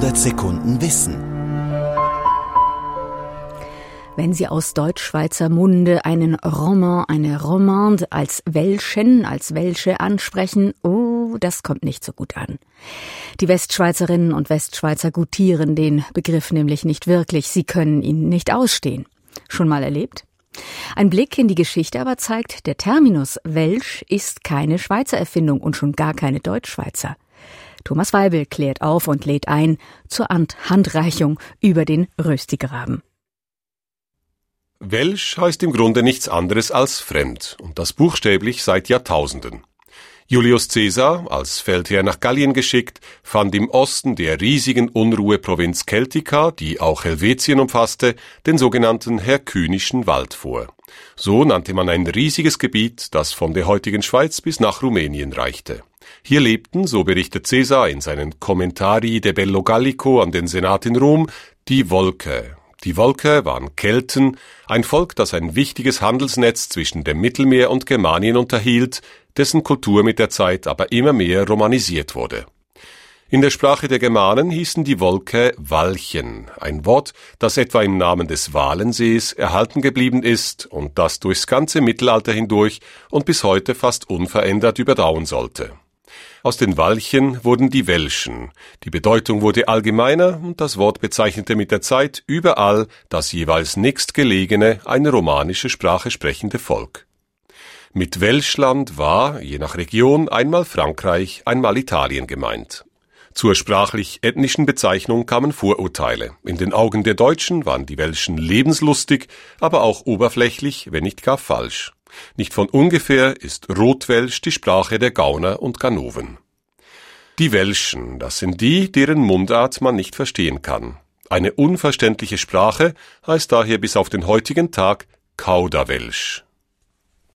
100 Sekunden Wissen. Wenn Sie aus Deutschschweizer Munde einen Roman, eine Romande als Welschen, als Welsche ansprechen, das kommt nicht so gut an. Die Westschweizerinnen und Westschweizer gutieren den Begriff nämlich nicht wirklich. Sie können ihn nicht ausstehen. Schon mal erlebt? Ein Blick in die Geschichte aber zeigt, der Terminus Welsch ist keine Schweizer Erfindung und schon gar keine Deutschschweizer. Thomas Weibel klärt auf und lädt ein zur Handreichung über den Röstigraben. Welsch heißt im Grunde nichts anderes als fremd, und das buchstäblich seit Jahrtausenden. Julius Caesar, als Feldherr nach Gallien geschickt, fand im Osten der riesigen Unruheprovinz Celtica, die auch Helvetien umfasste, den sogenannten Herkynischen Wald vor. So nannte man ein riesiges Gebiet, das von der heutigen Schweiz bis nach Rumänien reichte. Hier lebten, so berichtet Caesar in seinen Commentarii de Bello Gallico an den Senat in Rom, die Volker. Die Volker waren Kelten, ein Volk, das ein wichtiges Handelsnetz zwischen dem Mittelmeer und Germanien unterhielt, dessen Kultur mit der Zeit aber immer mehr romanisiert wurde. In der Sprache der Germanen hießen die Volker Walchen, ein Wort, das etwa im Namen des Walensees erhalten geblieben ist und das durchs ganze Mittelalter hindurch und bis heute fast unverändert überdauern sollte. Aus den Walchen wurden die Welschen. Die Bedeutung wurde allgemeiner und das Wort bezeichnete mit der Zeit überall das jeweils nächstgelegene, eine romanische Sprache sprechende Volk. Mit Welschland war, je nach Region, einmal Frankreich, einmal Italien gemeint. Zur sprachlich-ethnischen Bezeichnung kamen Vorurteile. In den Augen der Deutschen waren die Welschen lebenslustig, aber auch oberflächlich, wenn nicht gar falsch. Nicht von ungefähr ist Rotwelsch die Sprache der Gauner und Ganoven. Die Welschen, das sind die, deren Mundart man nicht verstehen kann. Eine unverständliche Sprache heißt daher bis auf den heutigen Tag Kauderwelsch.